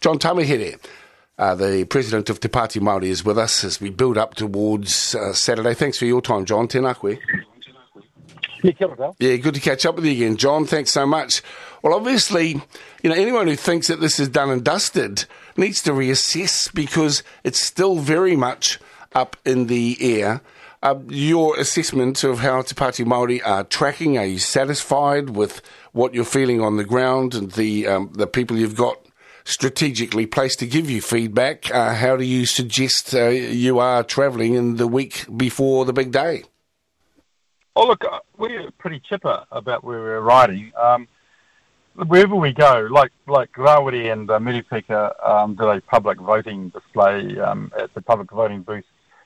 John Tamihere, the president of Te Pāti Māori, is with us as we build up towards Saturday. Thanks for your time, John. Tēnā koe. Yeah, good to catch up with you again, John. Thanks so much. Well, obviously, anyone who thinks that this is done and dusted needs to reassess because it's still very much up in the air. Your assessment of how Te Pāti Māori are tracking, are you satisfied with what you're feeling on the ground and the people you've got strategically placed to give you feedback? How do you suggest you are travelling in the week before the big day? Oh, look, we're pretty chipper about where we're riding. Wherever we go, like Rawiri and Meripeka did a public voting display at the public voting booth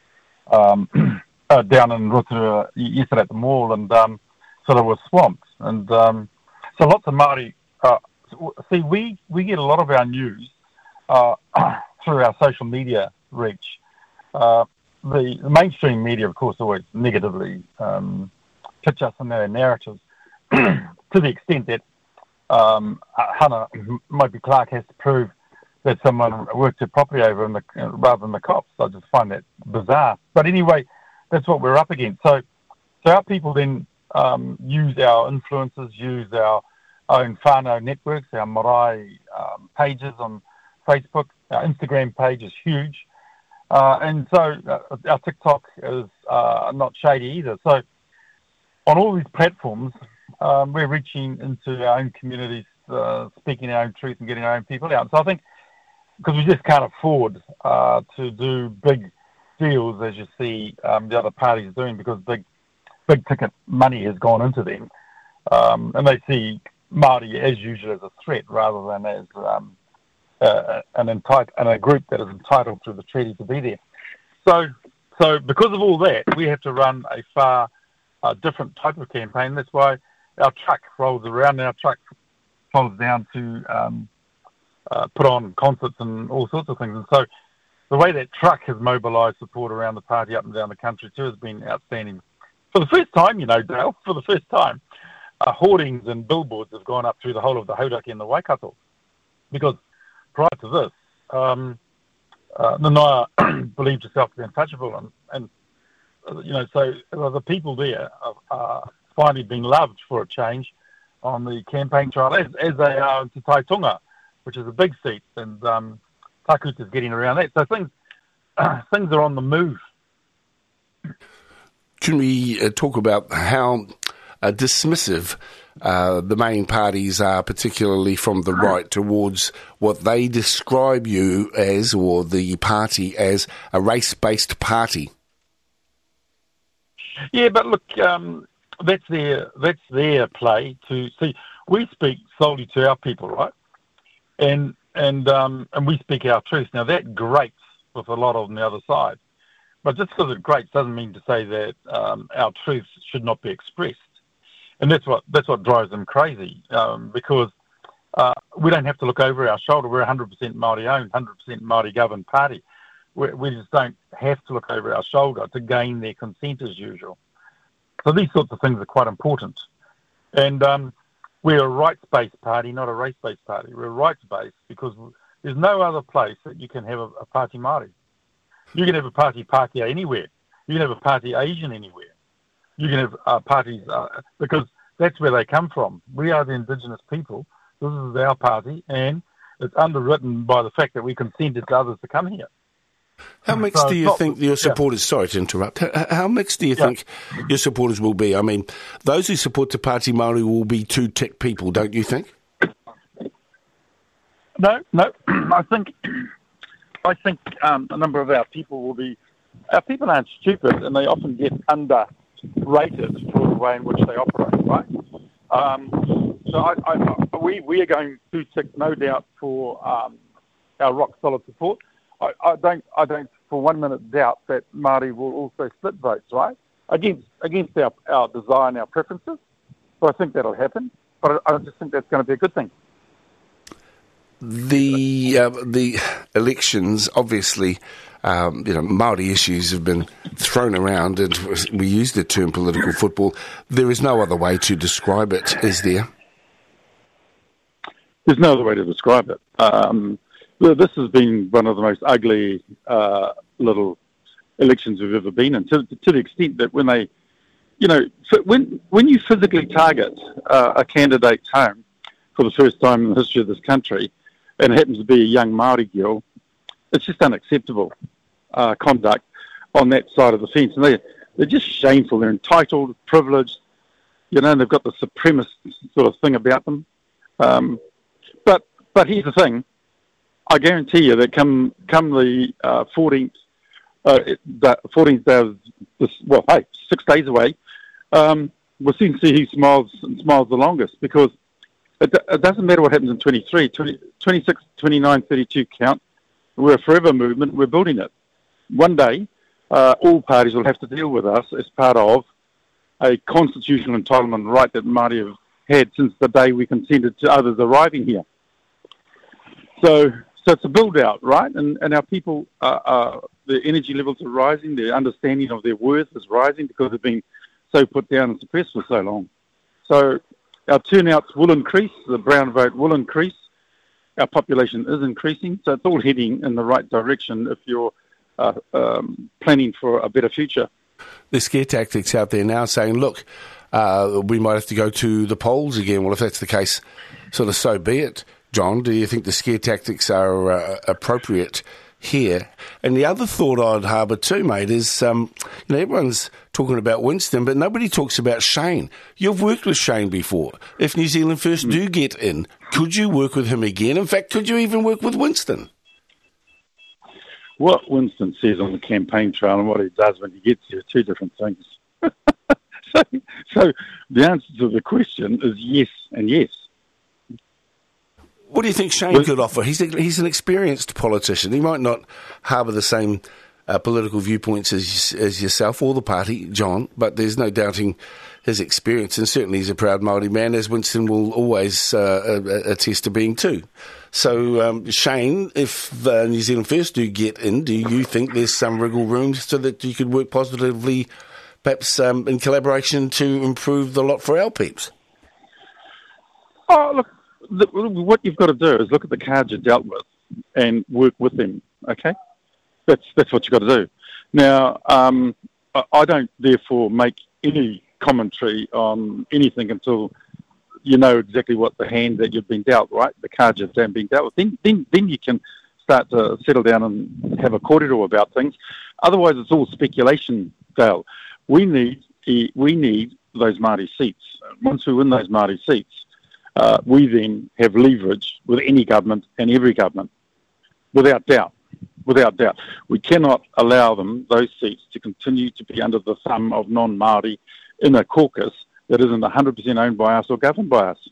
down in Rotorua yesterday at the mall, and so there were swamps. And so lots of Māori... we get a lot of our news through our social media reach. The mainstream media, of course, always negatively pitch us in their narratives to the extent that Hannah Mopi Clark has to prove that someone worked her property over rather than the cops. I just find that bizarre. But anyway, that's what we're up against. So our people then use our influences, use our own whānau networks, our marae pages on Facebook. Our Instagram page is huge. And so our TikTok is not shady either. So on all these platforms, we're reaching into our own communities, speaking our own truth and getting our own people out. So I think because we just can't afford to do big deals as you see the other parties doing because big ticket money has gone into them. And they see Māori as usual as a threat rather than as a group that is entitled through the treaty to be there. So because of all that, we have to run a far different type of campaign. That's why our truck rolls around. Our truck follows down to put on concerts and all sorts of things. And so the way that truck has mobilised support around the party up and down the country too has been outstanding. For the first time, Dale, hoardings and billboards have gone up through the whole of the Hauraki and the Waikato. Because prior to this, Nanaia believed herself to be untouchable. And so the people there are finally being loved for a change on the campaign trail, as they are in Te Taitonga, which is a big seat, and Takuta's getting around that. So things are on the move. Can we talk about how dismissive the main parties are, particularly from the right, towards what they describe you as, or the party as, a race-based party? Yeah, but look, that's their play to see. We speak solely to our people, right? And we speak our truth. Now that grates with a lot on the other side, but just because it grates doesn't mean to say that our truths should not be expressed. And that's what drives them crazy, because we don't have to look over our shoulder. We're 100% Māori owned, 100% Māori governed party. We just don't have to look over our shoulder to gain their consent as usual. So these sorts of things are quite important. And we're a rights-based party, not a race-based party. We're rights-based because there's no other place that you can have a party Māori. You can have a party Pākehā anywhere. You can have a party Asian anywhere. You can have parties, because that's where they come from. We are the indigenous people. This is our party, and it's underwritten by the fact that we consented to others to come here. How mixed do you think your supporters... Sorry to interrupt. How mixed do you think your supporters will be? I mean, those who support Te Pāti Māori will be two-tick people, don't you think? No. I think a number of our people will be... Our people aren't stupid, and they often get underrated for the way in which they operate, right? So we are going to tick, no doubt, for our rock-solid support. I don't for 1 minute doubt that Māori will also split votes, right? Against our desire and our preferences. So I think that'll happen. But I just think that's going to be a good thing. The elections, obviously, Māori issues have been thrown around, and we use the term political football. There is no other way to describe it, is there? There's no other way to describe it. Well, this has been one of the most ugly little elections we've ever been in, to the extent that when they, when you physically target a candidate's home for the first time in the history of this country, and it happens to be a young Māori girl, it's just unacceptable conduct on that side of the fence. And they're just shameful. They're entitled, privileged, and they've got the supremacist sort of thing about them. But here's the thing. I guarantee you that come the 14th day of this, 6 days away, we'll soon see who smiles the longest, because it doesn't matter what happens in 23, 26, 29, 32 count. We're a forever movement. We're building it. One day, all parties will have to deal with us as part of a constitutional entitlement right that Māori have had since the day we consented to others arriving here. So it's a build-out, right? And our people, the energy levels are rising, their understanding of their worth is rising because they've been so put down and suppressed for so long. So our turnouts will increase, the brown vote will increase, our population is increasing, so it's all heading in the right direction if you're planning for a better future. There's scare tactics out there now saying, look, we might have to go to the polls again. Well, if that's the case, sort of so be it. John, do you think the scare tactics are appropriate here? And the other thought I'd harbour too, mate, is everyone's talking about Winston, but nobody talks about Shane. You've worked with Shane before. If New Zealand First do get in, could you work with him again? In fact, could you even work with Winston? What Winston says on the campaign trail and what he does when he gets here are two different things. So the answer to the question is yes and yes. What do you think Shane could offer? He's an experienced politician. He might not harbour the same political viewpoints as yourself or the party, John, but there's no doubting his experience, and certainly he's a proud Māori man, as Winston will always attest to being too. So, Shane, if New Zealand First do get in, do you think there's some wriggle room so that you could work positively, perhaps in collaboration, to improve the lot for our peeps? Oh, look. What you've got to do is look at the cards you're dealt with and work with them, okay? That's what you've got to do. Now, I don't, therefore, make any commentary on anything until you know exactly what the hand that you've been dealt, right? The cards you've been dealt with. Then you can start to settle down and have a corridor about things. Otherwise, it's all speculation, Dale. We need those Māori seats. Once we win those Māori seats, we then have leverage with any government and every government, without doubt. We cannot allow those seats, to continue to be under the thumb of non-Māori in a caucus that isn't 100% owned by us or governed by us.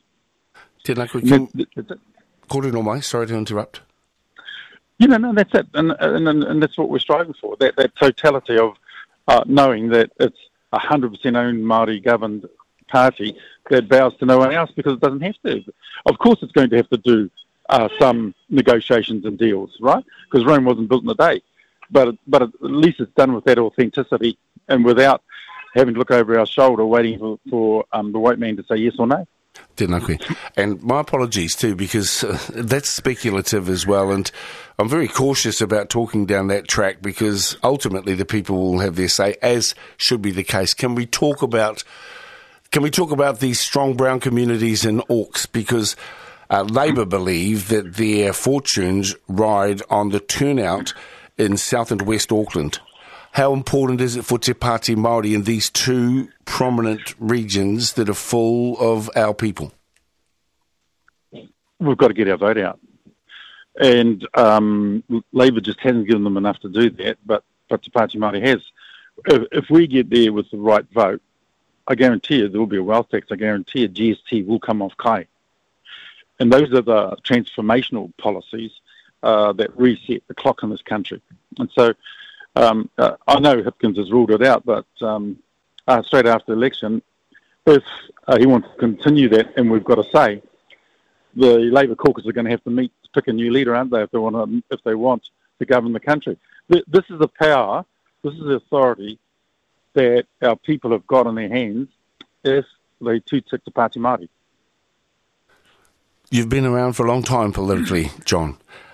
Sorry to interrupt. No, that's it. And that's what we're striving for, that totality of knowing that it's 100% owned Māori governed party that bows to no one else because it doesn't have to. Of course it's going to have to do some negotiations and deals, right? Because Rome wasn't built in a day. But at least it's done with that authenticity and without having to look over our shoulder waiting for the white man to say yes or no. And my apologies too, because that's speculative as well, and I'm very cautious about talking down that track because ultimately the people will have their say, as should be the case. Can we talk about these strong brown communities in Auckland? Because Labour believe that their fortunes ride on the turnout in South and West Auckland. How important is it for Te Pāti Māori in these two prominent regions that are full of our people? We've got to get our vote out. And Labour just hasn't given them enough to do that, but Te Pāti Māori has. If we get there with the right vote, I guarantee you there will be a wealth tax. I guarantee you GST will come off Kai. And those are the transformational policies that reset the clock in this country. And so I know Hipkins has ruled it out, but straight after the election, if he wants to continue that, and we've got to say, the Labour caucus are going to have to meet to pick a new leader, aren't they, if they want to govern the country. This is the power, this is the authority that our people have got in their hands if they tū-tik Te Pāti Māori. You've been around for a long time politically, John.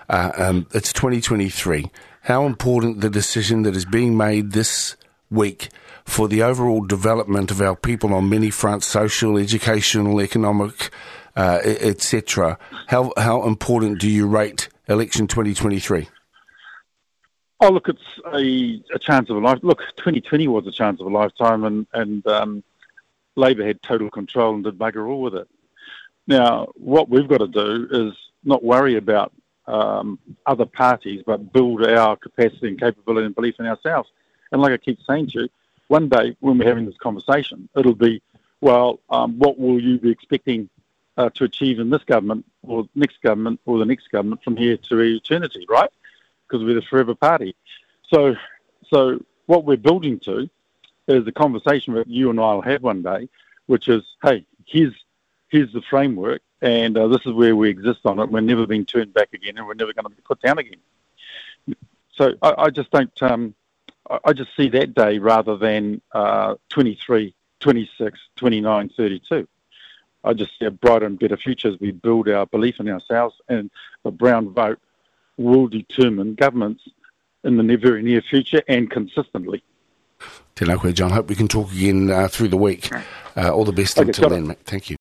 It's 2023. How important the decision that is being made this week for the overall development of our people on many fronts, social, educational, economic, etc. How important do you rate election 2023? Oh, look, it's a chance of a life. Look, 2020 was a chance of a lifetime, and Labor had total control and did bugger all with it. Now, what we've got to do is not worry about other parties, but build our capacity and capability and belief in ourselves. And like I keep saying to you, one day when we're having this conversation, it'll be, well, what will you be expecting to achieve in this government or next government or the next government from here to eternity, right? Because we're the forever party. So what we're building to is a conversation that you and I will have one day, which is, hey, here's the framework, and this is where we exist on it. We're never being turned back again, and we're never going to be put down again. So I just don't. I just see that day rather than 23, 26, 29, 32. I just see a brighter and better future as we build our belief in ourselves, and the Brown vote will determine governments in the very near future and consistently. Tēnā koe, John. Hope we can talk again through the week. All the best until then, mate. Thank you.